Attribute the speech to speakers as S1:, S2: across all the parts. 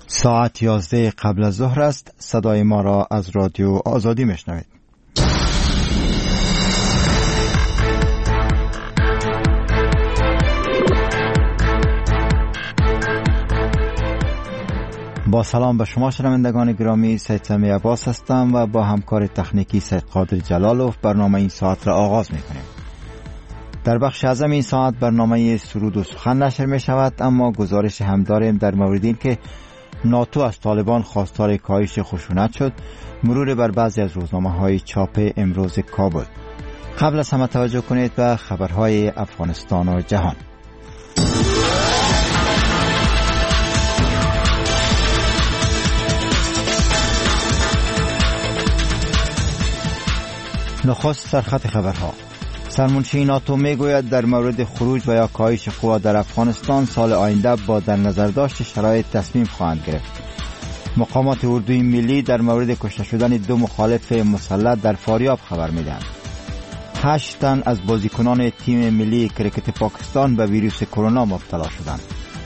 S1: ساعت 11 قبل از ظهر است. صدای ما را از رادیو آزادی میشنوید. با سلام به شما شنوندگان گرامی، سید سمی عباس هستم و با همکار تکنیکی سید قادر جلالوف برنامه این ساعت را آغاز میکنیم. در بخش اعظم این ساعت برنامه سرود و سخن نشر می شود، اما گزارش هم داریم در مورد این که ناتو از طالبان خواستار کاهش خشونت شد، مرور بر بعضی از روزنامه‌های چاپ امروز کابل. قبل از همه توجه کنید به خبرهای افغانستان و جهان. نخست سرخط خبرها. سرمنشی ناتو میگوید در مورد خروج و یا کاهش قوا در افغانستان سال آینده با در نظر داشت شرایط تصمیم خواهند گرفت. مقامات اردوی ملی در مورد کشته شدن 2 مخالف مسلح در فاریاب خبر میدهند. 8 تن از بازیکنان تیم ملی کرکت پاکستان به ویروس کرونا مبتلا شدند.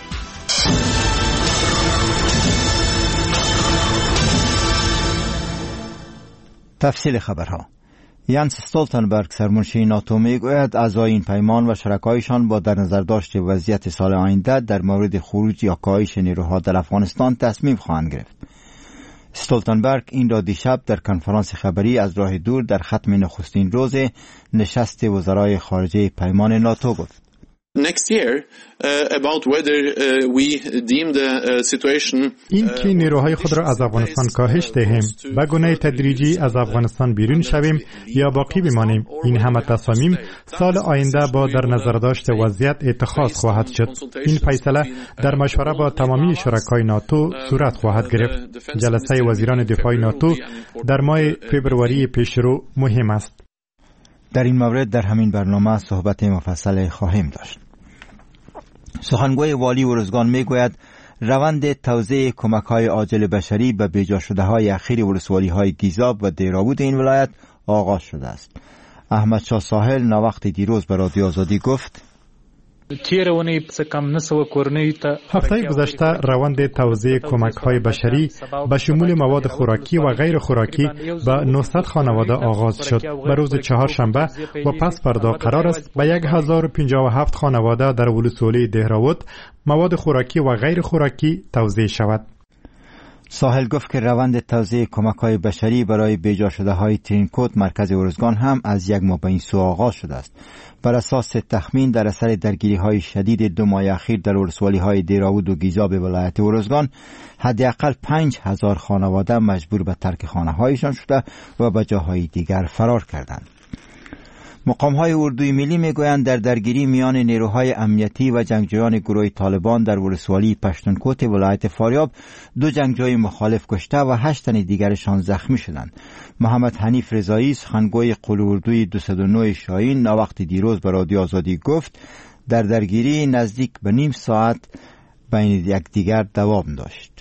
S1: تفصیل خبرها. یانس استولتنبرگ سرمنشی ناتو میگوید اعضای این پیمان و شرکایشان با در نظر داشت وضعیت سال آینده در مورد خروج یا کاهش نیروها در افغانستان تصمیم خواهند گرفت. استولتنبرگ این را دیشب در کنفرانس خبری از راه دور در ختم نخستین روز نشست وزرای خارجه پیمان ناتو گفت.
S2: Next year about whether we deem the situation
S3: این که نیروهای خود را از افغانستان کاهش دهیم و گونه تدریجی از افغانستان بیرون شویم یا باقی بمانیم، این همه تصامیم سال آینده با در نظر داشت وضعیت اتخاذ خواهد شد. این فیصله در مشوره با تمامی شرکای ناتو صورت خواهد گرفت. جلسه وزیران دفاع ناتو در ماه فوریه پیشرو مهم است.
S1: در این مورد در همین برنامه صحبت مفصل خواهیم داشت. سخنگوی والی ارزگان میگوید روند توزیع کمک‌های عاجل بشری به بیجا شده‌های اخیر ولسوالی‌های گیزاب و دیراود این ولایت آغاز شده است. احمد شاه ساحل ناوقت دیروز به رادیو آزادی گفت
S3: هفته گذشته روند توزیع کمک‌های بشری به شمول مواد خوراکی و غیر خوراکی به 900 خانواده آغاز شد. به روز چهارشنبه و پس فردا قرار است به 1057 خانواده در ولسوالی دهراود مواد خوراکی و غیر خوراکی توزیع شود.
S1: ساحل گفت که روند توزیع کمک‌های بشری برای بیجا شده‌های ترینکوت مرکز ارزگان هم از 1 ماه به این سو آغاز شده است. بر اساس تخمین در اثر درگیری‌های شدید 2 ماه اخیر در ولسوالی‌های دیراود و گیزاب ولایت ارزگان حداقل 5000 خانواده مجبور به ترک خانه‌هایشان شده و به جاهای دیگر فرار کردند. مقام‌های اردوی ملی میگویند در درگیری میان نیروهای امنیتی و جنگجویان گروه طالبان در ولسوالی پشتونکوت ولایت فاریاب 2 جنگجوی مخالف کشته و 8 تن دیگرشان زخمی شدند. محمد حنیف رضایی سخنگوی قول اردوی 209 شاهین ناوقت دیروز به رادیو آزادی گفت در درگیری نزدیک به نیم ساعت بین یکدیگر دوام داشت.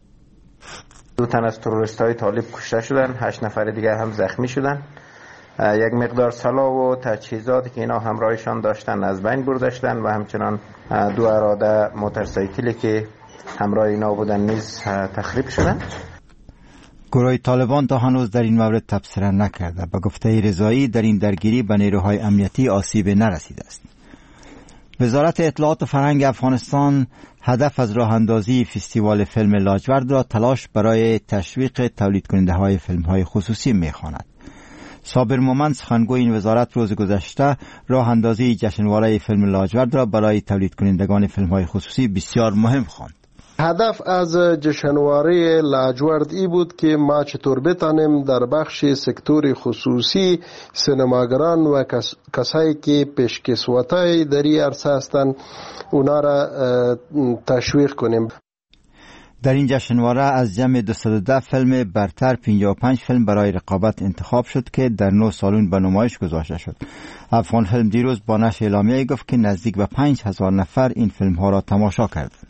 S4: 2 تن از تروریست‌های طالب کشته شدند، 8 نفر دیگر هم زخمی شدند. یک مقدار سلاح و تجهیزاتی که اینا همراهشان داشتن از بین برده شدن و همچنان 2 اراده موتورسایکلی که همراه اینا بودن نیز تخریب شدن.
S1: گروه طالبان تا هنوز در این مورد تبصره نکرده. به گفته رضایی در این درگیری به نیروهای امنیتی آسیب نرسیده است. وزارت اطلاعات و فرهنگ افغانستان هدف از راه اندازی فستیوال فیلم لاجورد را تلاش برای تشویق تولید کننده های فیلم های خصوصی می‌خواند. صابر مومند سخنگوی این وزارت روز گذشته راه اندازی جشنواره فیلم لاجورد را برای تولید کنندگان فیلم های خصوصی بسیار مهم خواند.
S5: هدف از جشنواره لاجورد ای بود که ما چطور بتانیم در بخش سکتور خصوصی سینماگران و کسایی که پیشکسوتای در این عرصه هستند اونا را تشویق کنیم.
S1: در این جشنواره از جمع 210 فیلم برتر 55 فیلم برای رقابت انتخاب شد که در 9 سالن به نمایش گذاشته شد. افغان فیلم دیروز با نشر اعلامیه‌ای گفت که نزدیک به 5000 نفر این فیلم ها را تماشا کردند.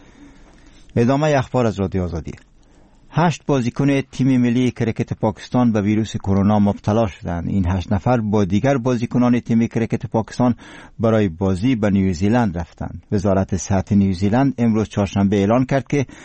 S1: ادامه اخبار از رادیو آزادی. 8 بازیکن تیم ملی کرکت پاکستان به ویروس کرونا مبتلا شدند. این 8 نفر با دیگر بازیکنان تیم کرکت پاکستان برای بازی به نیوزیلند رفتند. وزارت صحت نیوزیلند امروز چهارشنبه اعلان کرد که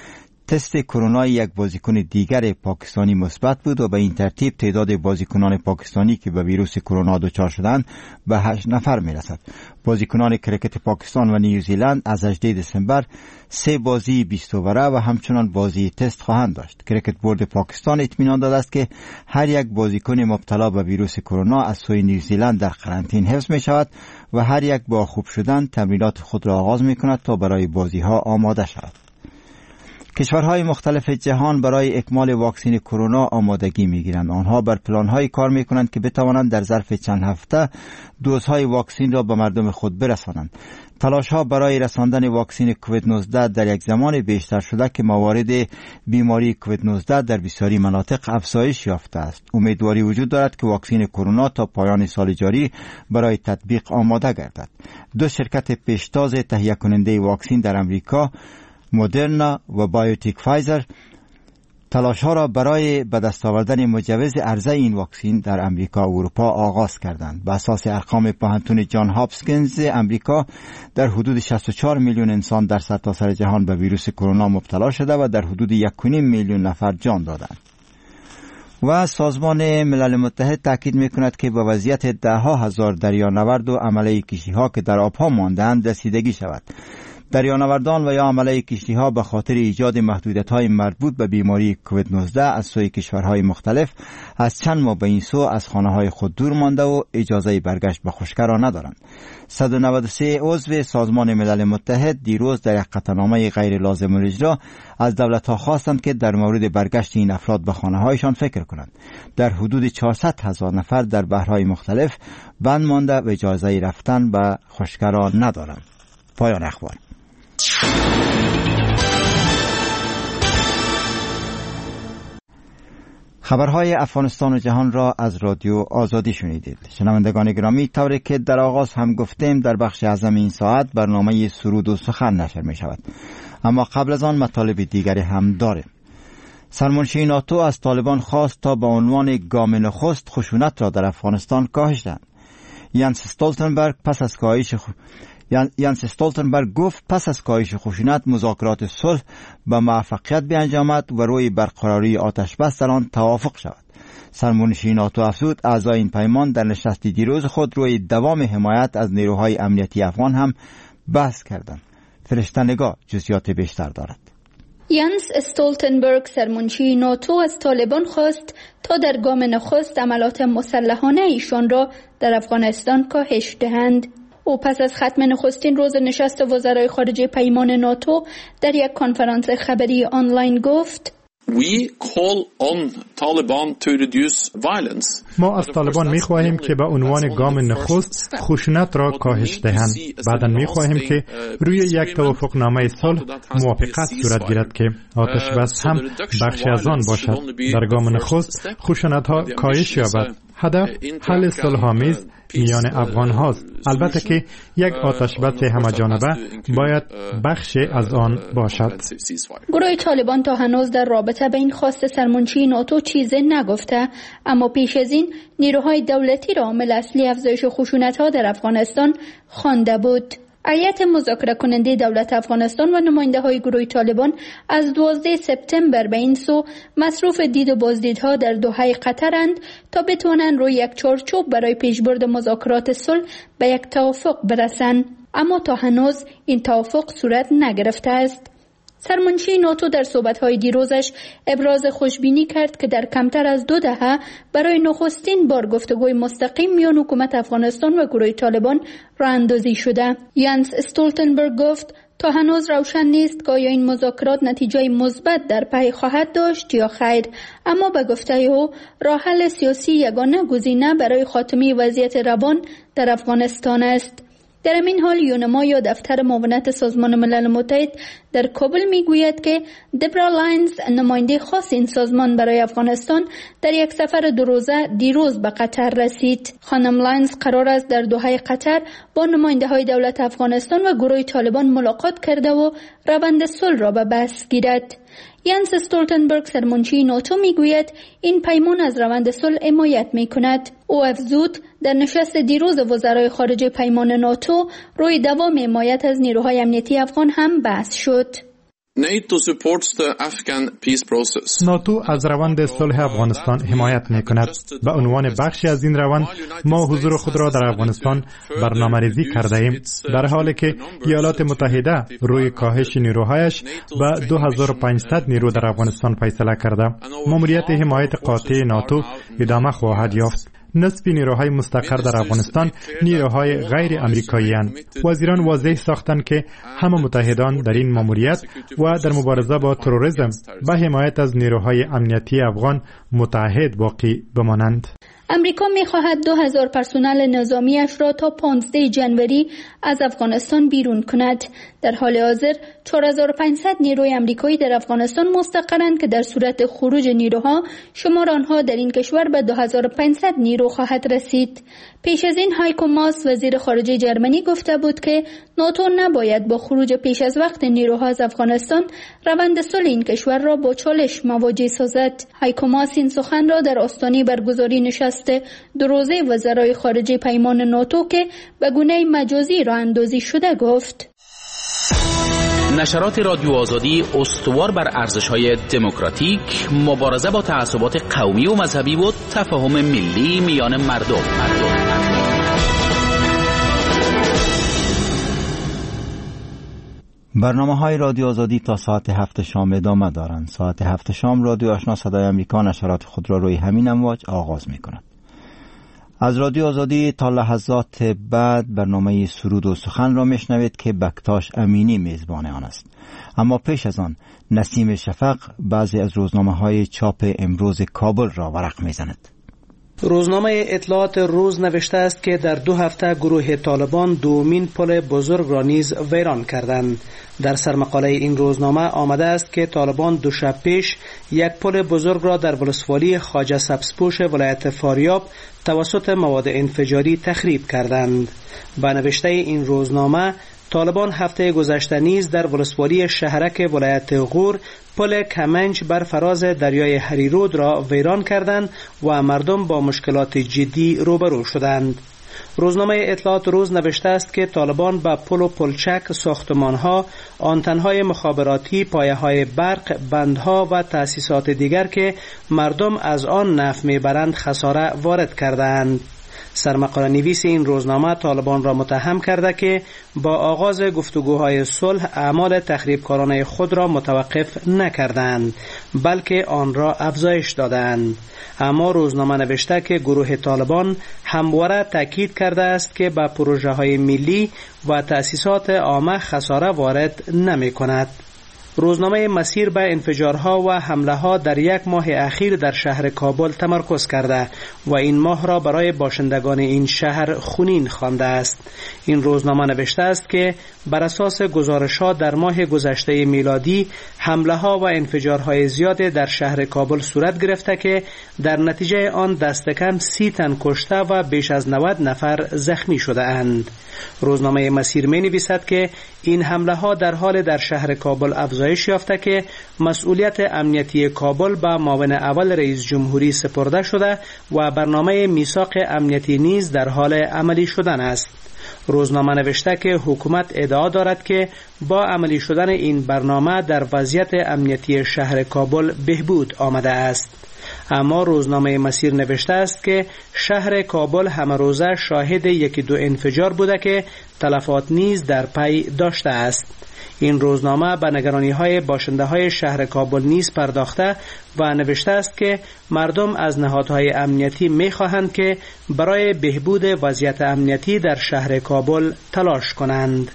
S1: تست کرونا یک بازیکن دیگر پاکستانی مثبت بود و به این ترتیب تعداد بازیکنان پاکستانی که به ویروس کرونا دچار شدند به 8 نفر میرسد. بازیکنان کرکت پاکستان و نیوزیلند از 18 دسامبر 3 بازی 20 اووره و همچنان بازی تست خواهند داشت. کرکت بورد پاکستان اطمینان داده است که هر یک بازیکن مبتلا به ویروس کرونا از سوی نیوزیلند در قرنطینه حفظ می شود و هر یک با خوب شدن تمرینات خود را آغاز می کند تا برای بازی ها آماده شود. کشورهای مختلف جهان برای اکمال واکسن کرونا آمادگی می‌گیرند. آنها بر پلان‌های کار می‌کنند که بتوانند در ظرف چند هفته دوزهای واکسن را به مردم خود برسانند. تلاش‌ها برای رساندن واکسن کووید 19 در یک زمان بیشتر شده که موارد بیماری کووید 19 در بسیاری مناطق افزایش یافته است. امیدواری وجود دارد که واکسن کرونا تا پایان سال جاری برای تطبیق آماده گردد. 2 شرکت پیشتاز تهیه کننده واکسن در امریکا، مدرنا و بایوتیک فایزر، تلاش‌ها را برای به دست آوردن مجوز عرضه این واکسن در امریکا و اروپا آغاز کردند. به اساس ارقام پوهنتون جان هاپکینز امریکا، در حدود 64 میلیون انسان در سرتاسر جهان به ویروس کرونا مبتلا شده و در حدود 1.5 میلیون نفر جان دادند. و سازمان ملل متحد تاکید می‌کند که به وضعیت ده‌ها هزار دریانورد و عمله کشتی‌ها که در آب‌ها مانده‌اند رسیدگی شود. دریانوردان و یا عمله کشتی‌ها به خاطر ایجاد محدودیت‌های مربوط به بیماری کووید 19 از سوی کشورهای مختلف از چند ماه به این سو از خانه‌های خود دور مانده و اجازه برگشت به خشکی را ندارند. 193 عضو سازمان ملل متحد دیروز در یک قطعنامه غیر لازم الاجرا از دولت‌ها خواستند که در مورد برگشت این افراد به خانه‌هایشان فکر کنند. در حدود 400,000 نفر در بحرهای مختلف بند مانده و اجازه رفتن به خشکی را ندارند. پایان اخبار. خبرهای افغانستان و جهان را از رادیو آزادی شنیدید. شنوندگان گرامی، طوری که در آغاز هم گفتیم در بخش اعظم این ساعت برنامه سرود و سخن نشر می شود. اما قبل از آن مطالب دیگری هم داریم. سرمنشی ناتو از طالبان خواست تا به عنوان گام نخست خشونت را در افغانستان کاهش دهند. یانس استولتنبرگ گفت پس از کاهش خشونت مذاکرات صلح به موفقیت بیانجامد و روی برقراری آتش بس در آن توافق شود. سرمنشی ناتو افزود اعضای این پیمان در نشست دیروز خود روی دوام حمایت از نیروهای امنیتی افغان هم بحث کردند. فرشته نگاه جزئیات بیشتر دارد.
S6: یانس استولتنبرگ سرمنشی ناتو از طالبان خواست تا در گام نخست عملات مسلحانه ایشان را در افغانستان کاهش دهند. او پس از ختم نخستین روز نشست وزرای خارجه پیمان ناتو در یک کنفرانس خبری آنلاین گفت:
S3: ما از طالبان می‌خواهیم که به عنوان گام نخست خشونت را کاهش دهند. بعداً می‌خواهیم که روی یک توافقنامه صلح موافقت صورت گیرد که آتش بس هم بخشی از آن باشد. در گام نخست خشونت‌ها کاهش یابد. هدف حل صلح‌آمیز میان افغان هاست. البته که یک آتش بس همه‌جانبه باید بخشی از آن باشد.
S6: گروه طالبان تا هنوز در رابطه به این خواست سرمنشی ناتو چیزی نگفته، اما پیش از این نیروهای دولتی را عامل اصلی افزایش خشونت‌ها در افغانستان خوانده بود. هیئت مذاکره کننده دولت افغانستان و نماینده های گروه طالبان از 12 سپتامبر به این سو مصروف دید و بازدیدها در دوحه قطرند تا بتوانند روی یک چارچوب برای پیشبرد مذاکرات صلح به یک توافق برسند، اما تا هنوز این توافق صورت نگرفته است. سرمنشی ناتو در صحبت‌های دیروزش ابراز خوشبینی کرد که در کمتر از 2 دهه برای نخستین بار گفتگوی مستقیم میان حکومت افغانستان و گروه طالبان راه اندازی شده. یانس استولتنبرگ گفت تا هنوز روشن نیست که آیا این مذاکرات نتیجه مثبت در پی خواهد داشت یا خیر، اما به گفته او راه حل سیاسی یگانه گزینه برای خاتمه وضعیت روان در افغانستان است. در این حال یونما یا دفتر معاونت سازمان ملل متحد در کابل میگوید که دبرا لاینز نماینده خاص این سازمان برای افغانستان در یک سفر 2 روزه دیروز به قطر رسید. خانم لاینز قرار است در دوحه قطر با نماینده های دولت افغانستان و گروه طالبان ملاقات کرده و روند صلح را به بحث گیرد. یانس استولتنبرگ سرمنشی ناتو میگوید این پیمان از روند صلح حمایت میکند. او افزود در نشست دیروز وزرای خارجه پیمان ناتو روی دوام حمایت از نیروهای امنیتی افغان هم بحث شد.
S2: NATO supports the Afghan peace process.
S3: ناتو از روند صلح افغانستان حمایت می‌کند. به عنوان بخشی از این روند ما حضور خود را در افغانستان برنامه‌ریزی کرده ایم، در حالی که ایالات متحده روی کاهش نیروهایش به 2500 نیرو در افغانستان فیصله کرده. ماموریت حمایت قاطع ناتو ادامه خواهد یافت. نصف نیروهای مستقر در افغانستان نیروهای غیر امریکایی اند. وزیران واضح ساختند که همه متحدان در این ماموریت و در مبارزه با تروریسم به حمایت از نیروهای امنیتی افغان متحد باقی بمانند.
S6: امریکا می‌خواهد 2000 پرسنل نظامیش را تا 15 جنوری از افغانستان بیرون کند. در حال حاضر 4500 نیروی امریکایی در افغانستان مستقرند که در صورت خروج نیروها شمار آنها در این کشور به 2500 نیرو خواهد رسید. پیش از این هایکو ماس وزیر خارجه جرمنی گفته بود که ناتو نباید با خروج پیش از وقت نیروها از افغانستان روند صلح این کشور را با چالش مواجه سازد. هایکو ماس این سخن را در آستانه برگزاری نشست دو روزه وزرای خارجه پیمان ناتو که به گونه مجازی راه اندازی شده گفت.
S7: نشرات رادیو آزادی استوار بر ارزش‌های دموکراتیک، مبارزه با تعصبات قومی و مذهبی و تفاهم ملی میان مردم.
S1: برنامه‌های رادیو آزادی تا ساعت 7 شام ادامه دارند. ساعت 7 شام رادیو آشنا صدای آمریکا نشرات خود را روی همین امواج آغاز می‌کند. از رادیو آزادی تا لحظات بعد برنامه سرود و سخن را میشنوید که بکتاش امینی میزبان آن است. اما پیش از آن نسیم شفق بعضی از روزنامه‌های چاپ امروز کابل را ورق میزند.
S8: روزنامه اطلاعات روز نوشته است که در 2 هفته گروه طالبان دومین پل بزرگ را نیز ویران کردند. در سرمقاله این روزنامه آمده است که طالبان 2 شب پیش یک پل بزرگ را در ولسوالی خواجه سبزپوش ولایت فاریاب توسط مواد انفجاری تخریب کردند. با نوشته این روزنامه طالبان هفته گذشته نیز در ولسوالی شهرک ولایت غور پل کمنج بر فراز دریای هریرود را ویران کردند و مردم با مشکلات جدی روبرو شدند. روزنامه اطلاعات روز نوشته است که طالبان با پل و پلچک، ساختمان‌ها، آنتن‌های مخابراتی، پایه‌های برق، بندها و تأسیسات دیگر که مردم از آن نفع می‌برند خساره وارد کردند. سرمقاله نویس این روزنامه طالبان را متهم کرده که با آغاز گفتگوهای صلح اعمال تخریبکارانه خود را متوقف نکردند بلکه آن را افزایش دادند. اما روزنامه نوشته که گروه طالبان همواره تاکید کرده است که با پروژه های ملی و تأسیسات عامه خساره وارد نمی کند. روزنامه مسیر به انفجارها و حمله ها در 1 ماه اخیر در شهر کابل تمرکز کرده و این ماه را برای باشندگان این شهر خونین خوانده است. این روزنامه نوشته است که بر اساس گزارش‌ها در ماه گذشته میلادی حمله ها و انفجارهای زیاد در شهر کابل صورت گرفته که در نتیجه آن دست کم 30 تن کشته و بیش از 90 نفر زخمی شده اند. روزنامه مسیر می نویسد که این حمله ها در حال در شهر کابل افزایش یافته که مسئولیت امنیتی کابل به معاون اول رئیس جمهوری سپرده شده و برنامه میثاق امنیتی نیز در حال عملی شدن است. روزنامه نوشته که حکومت ادعا دارد که با عملی شدن این برنامه در وضعیت امنیتی شهر کابل بهبود آمده است. اما روزنامه مسیر نوشته است که شهر کابل همه روزه شاهد 1-2 انفجار بوده که تلفات نیز در پی داشته است. این روزنامه به نگرانی‌های باشنده‌های شهر کابل نیز پرداخته و نوشته است که مردم از نهادهای امنیتی می‌خواهند که برای بهبود وضعیت امنیتی در شهر کابل تلاش کنند.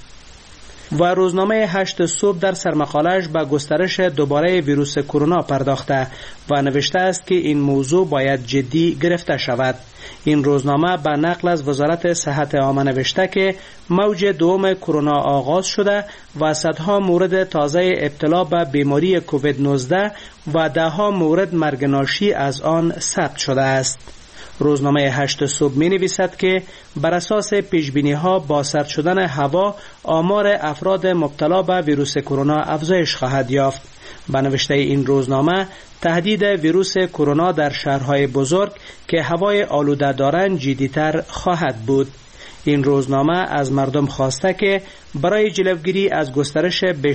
S8: و روزنامه 8 صبح در سرمقاله‌اش به گسترش دوباره ویروس کرونا پرداخته و نوشته است که این موضوع باید جدی گرفته شود. این روزنامه به نقل از وزارت صحت عامه نوشته که موج دوم کرونا آغاز شده و صدها مورد تازه ابتلا به بیماری کووید 19 و 10 مورد مرگ ناشی از آن ثبت شده است. روزنامه 8 صبح می نویسد که بر اساس پیشبینی‌ها با سرد شدن هوا آمار افراد مبتلا به ویروس کرونا افزایش خواهد یافت. به نوشته این روزنامه تهدید ویروس کرونا در شهرهای بزرگ که هوای آلوده دارند جدی‌تر خواهد بود. این روزنامه از مردم خواسته که برای جلوگیری از گسترش بیشتر